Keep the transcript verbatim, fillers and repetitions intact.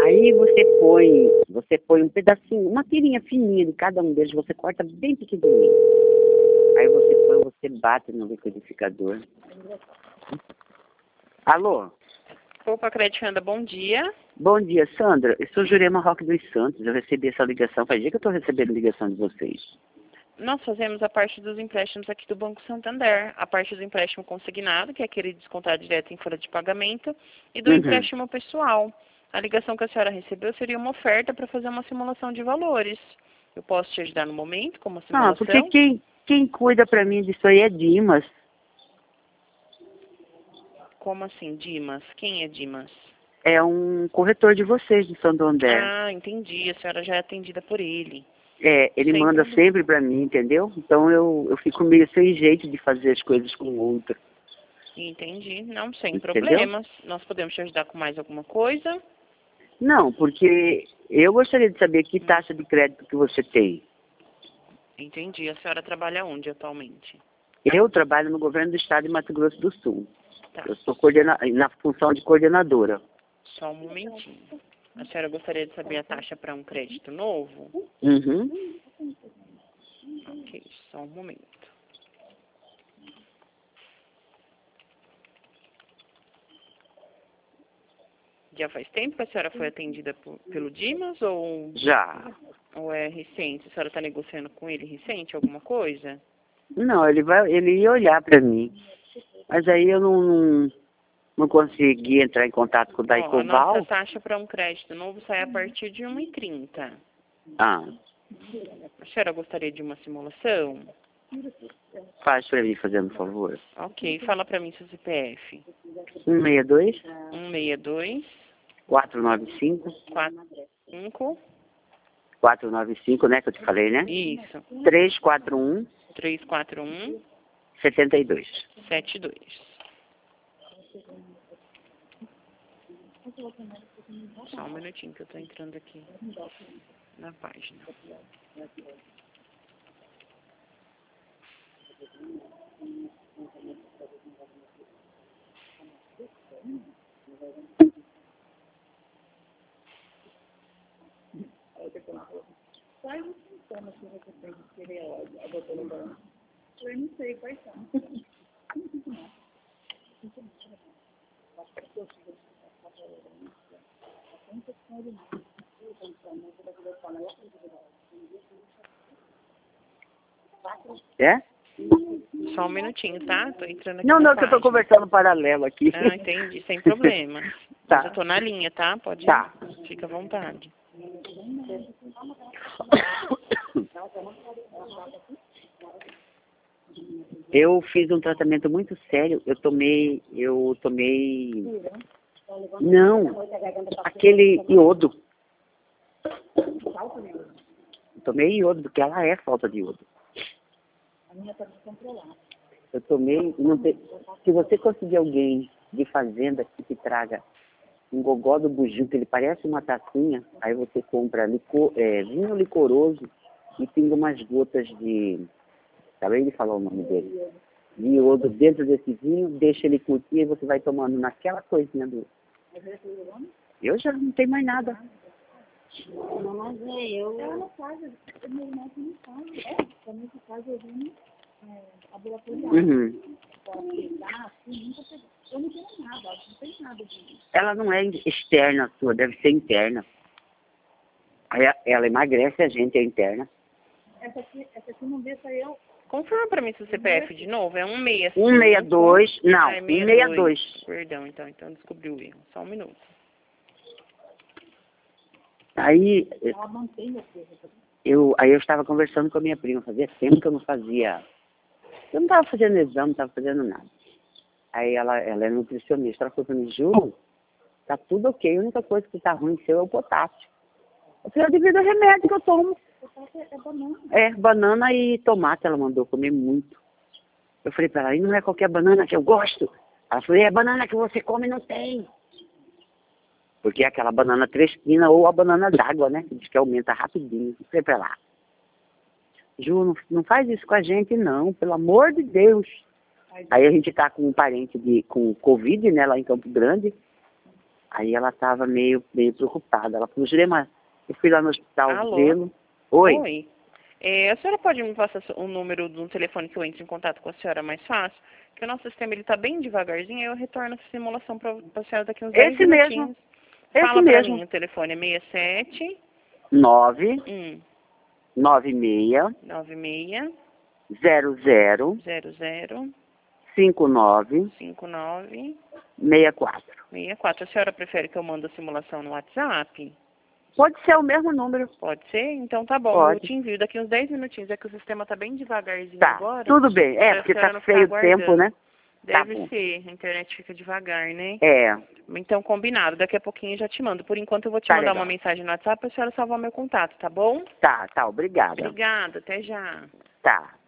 Aí você põe, você põe um pedacinho, uma tirinha fininha de cada um deles, você corta bem pequenininho. Aí você põe, você bate no liquidificador. Alô? Opa, Credianda, bom dia. Bom dia, Sandra. Eu sou Jurema Roque dos Santos. Eu recebi essa ligação. Faz dia que eu estou recebendo ligação de vocês. Nós fazemos a parte dos empréstimos aqui do Banco Santander. A parte do empréstimo consignado, que é aquele descontado direto em folha de pagamento, e do Uhum. empréstimo pessoal. A ligação que a senhora recebeu seria uma oferta para fazer uma simulação de valores. Eu posso te ajudar no momento com uma simulação? Ah, porque quem, quem cuida para mim disso aí é Dimas. Como assim, Dimas? Quem é Dimas? É um corretor de vocês, de Santander. Ah, entendi. A senhora já é atendida por ele. É, ele Sem manda problema. sempre para mim, entendeu? Então eu, eu fico meio sem jeito de fazer as coisas com outra. Entendi. Não, sem Entendeu? problemas. Nós podemos te ajudar com mais alguma coisa? Não, porque eu gostaria de saber que taxa de crédito que você tem. Entendi. A senhora trabalha onde atualmente? Eu trabalho no governo do estado de Mato Grosso do Sul. Tá. Eu sou coordena na função de coordenadora. Só um momentinho. A senhora gostaria de saber a taxa para um crédito novo? Uhum. Ok, só um momento. Já faz tempo que a senhora foi atendida por, pelo Dimas ou, Já. ou é recente? A senhora está negociando com ele recente alguma coisa? Não, ele vai, ele ia olhar para mim. Mas aí eu não, não, não consegui entrar em contato com o Ó, a Daicoval. nossa taxa para um crédito novo sai a partir de uma e trinta. Ah, A senhora gostaria de uma simulação? faz para mim, fazendo favor. Ok, fala para mim seu C P F. um seis dois, um seis dois, quatro nove cinco, quatro cinco, quatro nove cinco, né, que eu te falei, né? isso, três quatro um, três quatro um, sete dois. sete dois. Só um minutinho que eu tô entrando aqui na página. É? Só um minutinho, tá? Tô entrando aqui Não, na não, que eu tô página. conversando paralelo aqui. Ah, entendi, sem problema. Tá. Mas eu tô na linha, tá? Pode ir. Tá. Fica à vontade. Eu fiz um tratamento muito sério. Eu tomei, eu tomei... Não, aquele iodo. Eu tomei iodo, porque ela é falta de iodo. Eu tomei... Não tem, se você conseguir alguém de fazenda que te traga um gogó do bugio, que ele parece uma tacinha, aí você compra licor, é, vinho licoroso e pinga umas gotas de... Acabei de falar o nome dele. De iodo dentro desse vinho, deixa ele curtir e você vai tomando naquela coisinha do... Eu já não tenho mais nada. Não, mas é eu. Ela não faz, meu irmão não faz. É, também que faz eu vim ambulatorial. Uhum. Pode pegar, assim, nunca peguei. Eu não tenho nada, não tem nada de. Ela não é externa sua, deve ser interna. Aí a- ela emagrece, a gente é interna. Essa aqui, essa aqui não deixa eu. Confirma pra mim seu C P F de novo. É um seis um seis dois, não, Ah, é um seis dois. Perdão, então, então descobri o erro. Só um minuto. Aí Ela mantém a coisa. eu, aí eu estava conversando com a minha prima, fazia tempo que eu não fazia. Eu não estava fazendo exame, não estava fazendo nada. Aí ela, ela é nutricionista, ela falou para mim, Ju, tá tudo ok, a única coisa que está ruim seu é o potássio. Eu falei, devido ao remédio que eu tomo. É banana. É, banana e tomate ela mandou comer muito. Eu falei para ela, e não é qualquer banana que eu gosto. Ela falou, é a banana que você come não tem. Porque é aquela banana trespina ou a banana d'água, né? Que diz que aumenta rapidinho. Eu falei para ela, Ju, não, não faz isso com a gente não, pelo amor de Deus. Aí a gente tá com um parente de, com Covid, né, lá em Campo Grande. Aí ela estava meio, meio preocupada. Ela falou, Jurema, eu fui lá no hospital Alô? vê-lo. Oi? Oi. É, a senhora pode me passar o número de um telefone que eu entre em contato com a senhora mais fácil? Porque o nosso sistema ele está bem devagarzinho, aí eu retorno essa simulação para a senhora daqui uns dez Esse mesmo. minutinhos. Esse Fala para mesmo. mim, o telefone é seis sete nove um nove seis nove seis zero zero zero zero cinco nove cinco nove seis quatro. seis quatro. A senhora prefere que eu mande a simulação no WhatsApp? Pode ser o mesmo número. Pode ser? Então tá bom, Pode. eu te envio daqui uns dez minutinhos. É que o sistema tá bem devagarzinho Tá, agora. tudo bem. É, pra porque senhora tá não ficar feio o tempo, aguardando. né? Deve Tá bom. ser, a internet fica devagar, né? É, Então combinado, daqui a pouquinho eu já te mando. Por enquanto eu vou te Tá mandar legal. uma mensagem no WhatsApp pra senhora salvar meu contato, tá bom? tá, tá, obrigada. Obrigada, até já. Tá.